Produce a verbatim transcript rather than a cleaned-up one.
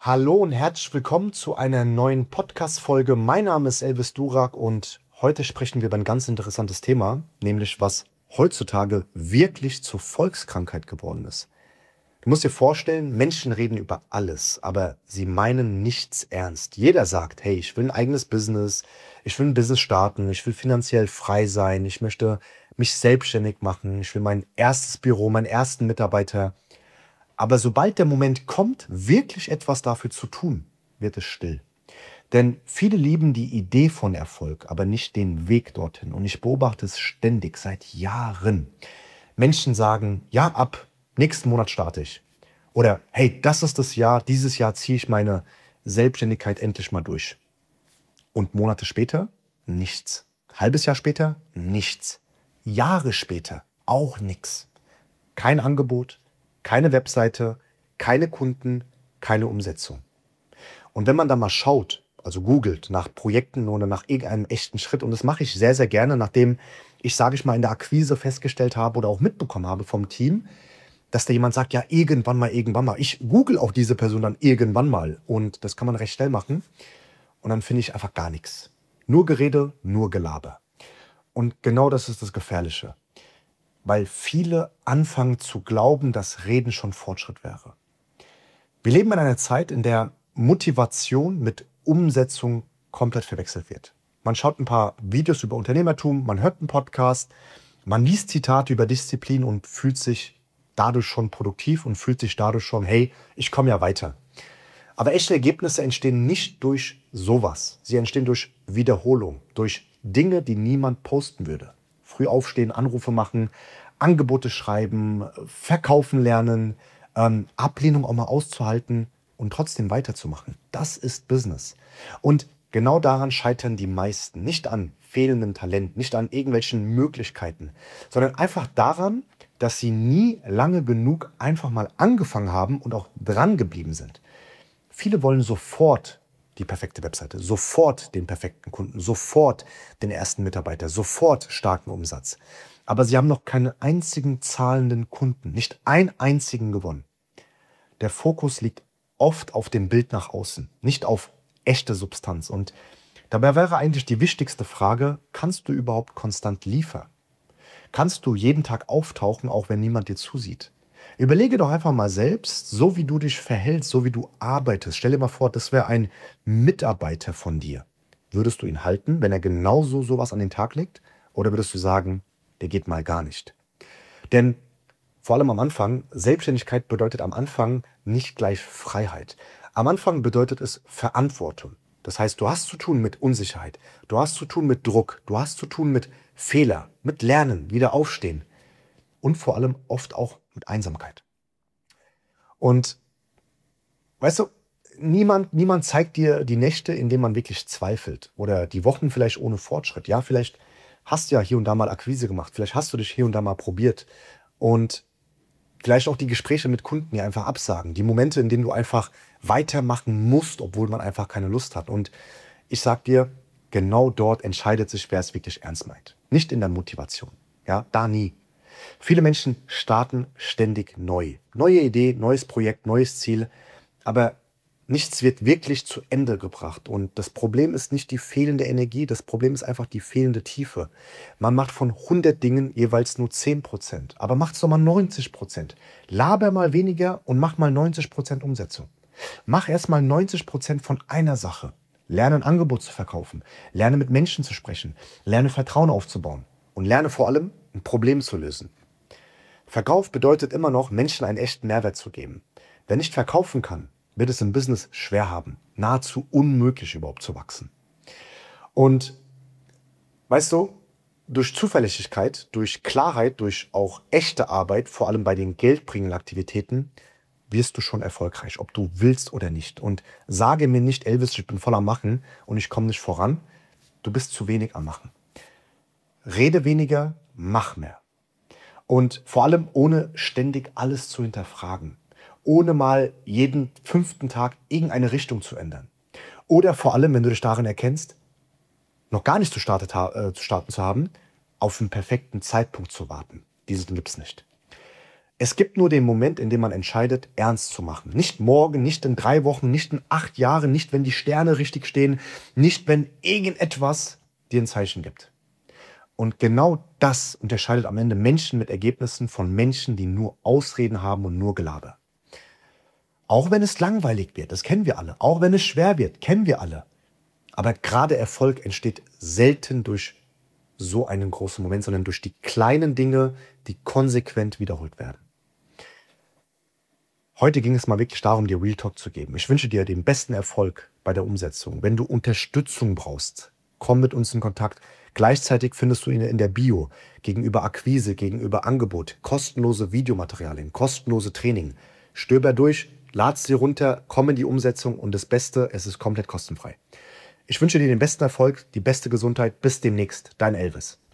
Hallo und herzlich willkommen zu einer neuen Podcast-Folge. Mein Name ist Elvis Durak und heute sprechen wir über ein ganz interessantes Thema, nämlich was heutzutage wirklich zur Volkskrankheit geworden ist. Du musst dir vorstellen, Menschen reden über alles, aber sie meinen nichts ernst. Jeder sagt, hey, ich will ein eigenes Business, ich will ein Business starten, ich will finanziell frei sein, ich möchte mich selbstständig machen, ich will mein erstes Büro, meinen ersten Mitarbeiter. Aber sobald der Moment kommt, wirklich etwas dafür zu tun, wird es still. Denn viele lieben die Idee von Erfolg, aber nicht den Weg dorthin. Und ich beobachte es ständig, seit Jahren. Menschen sagen, ja, ab nächsten Monat starte ich. Oder, hey, das ist das Jahr, dieses Jahr ziehe ich meine Selbstständigkeit endlich mal durch. Und Monate später nichts. Halbes Jahr später nichts. Jahre später auch nichts. Kein Angebot, keine Webseite, keine Kunden, keine Umsetzung. Und wenn man da mal schaut, also googelt nach Projekten oder nach irgendeinem echten Schritt, und das mache ich sehr, sehr gerne, nachdem ich, sage ich mal, in der Akquise festgestellt habe oder auch mitbekommen habe vom Team, dass da jemand sagt, ja, irgendwann mal, irgendwann mal. Ich google auch diese Person dann irgendwann mal und das kann man recht schnell machen und dann finde ich einfach gar nichts. Nur Gerede, nur Gelaber. Und genau das ist das Gefährliche, weil viele anfangen zu glauben, dass Reden schon Fortschritt wäre. Wir leben in einer Zeit, in der Motivation mit Umsetzung komplett verwechselt wird. Man schaut ein paar Videos über Unternehmertum, man hört einen Podcast, man liest Zitate über Disziplin und fühlt sich dadurch schon produktiv und fühlt sich dadurch schon, hey, ich komme ja weiter. Aber echte Ergebnisse entstehen nicht durch sowas. Sie entstehen durch Wiederholung, durch Dinge, die niemand posten würde. Früh aufstehen, Anrufe machen, Angebote schreiben, verkaufen lernen, ähm, Ablehnung auch mal auszuhalten und trotzdem weiterzumachen. Das ist Business. Und genau daran scheitern die meisten. Nicht an fehlendem Talent, nicht an irgendwelchen Möglichkeiten, sondern einfach daran, dass sie nie lange genug einfach mal angefangen haben und auch dran geblieben sind. Viele wollen sofort die perfekte Webseite, sofort den perfekten Kunden, sofort den ersten Mitarbeiter, sofort starken Umsatz. Aber sie haben noch keinen einzigen zahlenden Kunden, nicht einen einzigen gewonnen. Der Fokus liegt oft auf dem Bild nach außen, nicht auf echte Substanz. Und dabei wäre eigentlich die wichtigste Frage, kannst du überhaupt konstant liefern? Kannst du jeden Tag auftauchen, auch wenn niemand dir zusieht? Überlege doch einfach mal selbst, so wie du dich verhältst, so wie du arbeitest. Stell dir mal vor, das wäre ein Mitarbeiter von dir. Würdest du ihn halten, wenn er genauso sowas an den Tag legt? Oder würdest du sagen, der geht mal gar nicht? Denn vor allem am Anfang, Selbstständigkeit bedeutet am Anfang nicht gleich Freiheit. Am Anfang bedeutet es Verantwortung. Das heißt, du hast zu tun mit Unsicherheit, du hast zu tun mit Druck, du hast zu tun mit Fehler, mit Lernen, wieder aufstehen und vor allem oft auch mit Einsamkeit. Und weißt du, niemand, niemand zeigt dir die Nächte, in denen man wirklich zweifelt oder die Wochen vielleicht ohne Fortschritt. Ja, vielleicht hast du ja hier und da mal Akquise gemacht, vielleicht hast du dich hier und da mal probiert und vielleicht auch die Gespräche mit Kunden, die einfach absagen, die Momente, in denen du einfach weitermachen musst, obwohl man einfach keine Lust hat. Und ich sag dir, genau dort entscheidet sich, wer es wirklich ernst meint. Nicht in der Motivation. Ja, da nie. Viele Menschen starten ständig neu. Neue Idee, neues Projekt, neues Ziel. Aber nichts wird wirklich zu Ende gebracht. Und das Problem ist nicht die fehlende Energie, das Problem ist einfach die fehlende Tiefe. Man macht von hundert Dingen jeweils nur zehn Prozent. Aber macht's doch mal neunzig Prozent. Laber mal weniger und mach mal neunzig Prozent Umsetzung. Mach erst mal neunzig Prozent von einer Sache. Lerne ein Angebot zu verkaufen. Lerne mit Menschen zu sprechen. Lerne Vertrauen aufzubauen. Und lerne vor allem, ein Problem zu lösen. Verkauf bedeutet immer noch, Menschen einen echten Mehrwert zu geben. Wer nicht verkaufen kann, wird es im Business schwer haben. Nahezu unmöglich überhaupt zu wachsen. Und weißt du, durch Zuverlässigkeit, durch Klarheit, durch auch echte Arbeit, vor allem bei den geldbringenden Aktivitäten, wirst du schon erfolgreich, ob du willst oder nicht. Und sage mir nicht, Elvis, ich bin voll am Machen und ich komme nicht voran. Du bist zu wenig am Machen. Rede weniger, mach mehr. Und vor allem ohne ständig alles zu hinterfragen. Ohne mal jeden fünften Tag irgendeine Richtung zu ändern. Oder vor allem, wenn du dich darin erkennst, noch gar nicht zu, startet, äh, zu starten zu haben, auf den perfekten Zeitpunkt zu warten. Diesen gibt es nicht. Es gibt nur den Moment, in dem man entscheidet, ernst zu machen. Nicht morgen, nicht in drei Wochen, nicht in acht Jahren, nicht wenn die Sterne richtig stehen, nicht wenn irgendetwas dir ein Zeichen gibt. Und genau das unterscheidet am Ende Menschen mit Ergebnissen von Menschen, die nur Ausreden haben und nur Gelaber. Auch wenn es langweilig wird, das kennen wir alle. Auch wenn es schwer wird, kennen wir alle. Aber gerade Erfolg entsteht selten durch so einen großen Moment, sondern durch die kleinen Dinge, die konsequent wiederholt werden. Heute ging es mal wirklich darum, dir Real Talk zu geben. Ich wünsche dir den besten Erfolg bei der Umsetzung. Wenn du Unterstützung brauchst, komm mit uns in Kontakt. Gleichzeitig findest du ihn in der Bio gegenüber Akquise, gegenüber Angebot, kostenlose Videomaterialien, kostenlose Training. Stöber durch, lad sie runter, komm in die Umsetzung und das Beste, es ist komplett kostenfrei. Ich wünsche dir den besten Erfolg, die beste Gesundheit. Bis demnächst, dein Elvis.